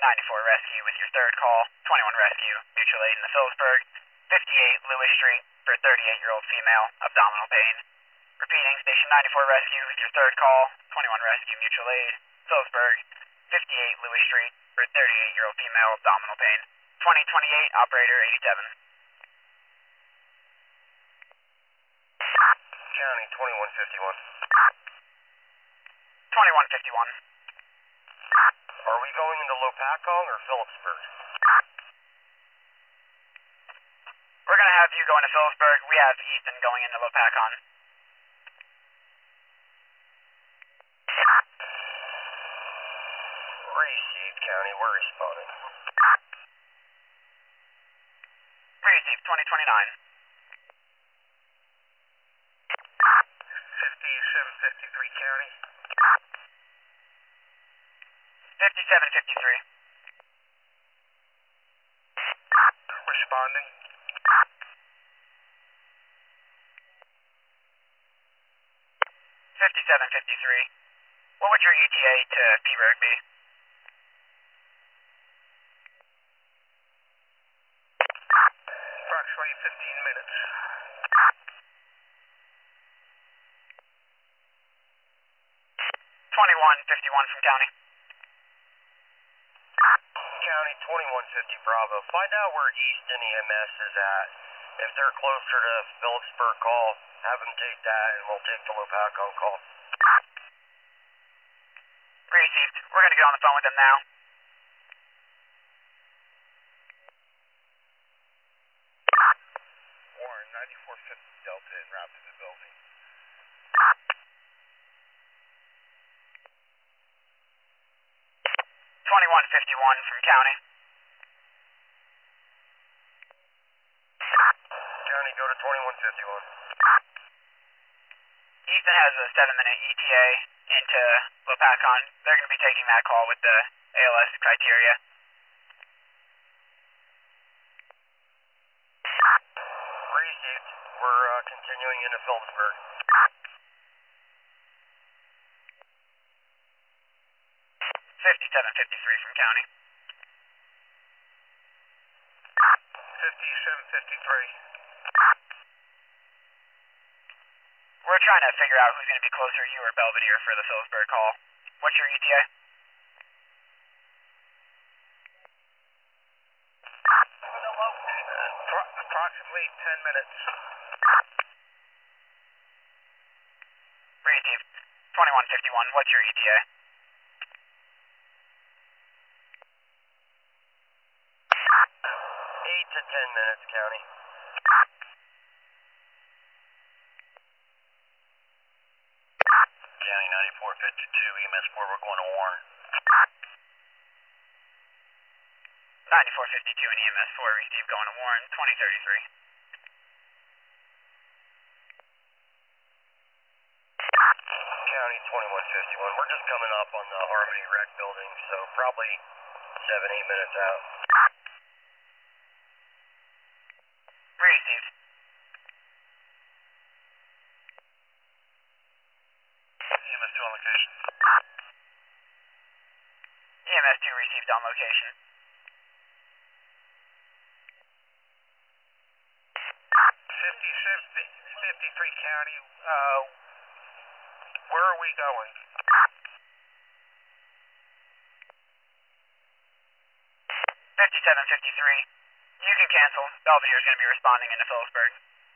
94 rescue with your third call. 21 rescue, mutual aid in the Phillipsburg. 58 Lewis Street for 38-year-old female, abdominal pain. Repeating, station 94 rescue with your third call. 21 rescue, mutual aid, Phillipsburg. 58 Lewis Street for 38-year-old female, abdominal pain. 2028, operator 87. County 2151. 2151. Are we going into Lopakong or Phillipsburg? We're going to have you going to Phillipsburg. We have Easton going into Lopakon. Received, County. We're responding. Received, 2029. 5753, County. 5753. Responding. 5753. What would your ETA to Peaburg be? Approximately 15 minutes. 2151 from County. County 2150 Bravo. Find out where Easton EMS is at. If they're closer to Phillipsburg, call. Have them take that, and we'll take the Lopakon call. Received. We're going to get on the phone with them now. Warren, 9450 Delta en route to the building. 2151 from County. County, go to 2151. Easton has a 7-minute ETA into Lopakon. They're going to be taking that call with the ALS criteria. Received. We're continuing into Phillipsburg. 5753 from County. 5753. We're trying to figure out who's going to be closer, you or Belvedere, for the Phillipsburg call. What's your ETA? Approximately 10 minutes. Received. 2151. What's your ETA? 8 to 10 minutes, County. County 9452, EMS 4, we're going to Warren. 9452 and EMS 4 received, going to Warren, 2033. County 2151, we're just coming up on the Harmony Rec building, so probably 7-8 minutes out. Received. EMS 2 on location. EMS 2 received on location. 53 County, where are we going? 5753. You can cancel. Belvedere's going to be responding into Phillipsburg.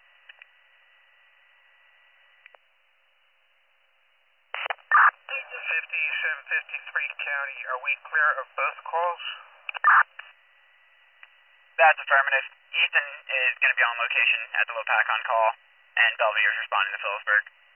5753 County, are we clear of both calls? That's affirmative. Easton is going to be on location at the Lopakon call, and Belvedere's responding to Phillipsburg.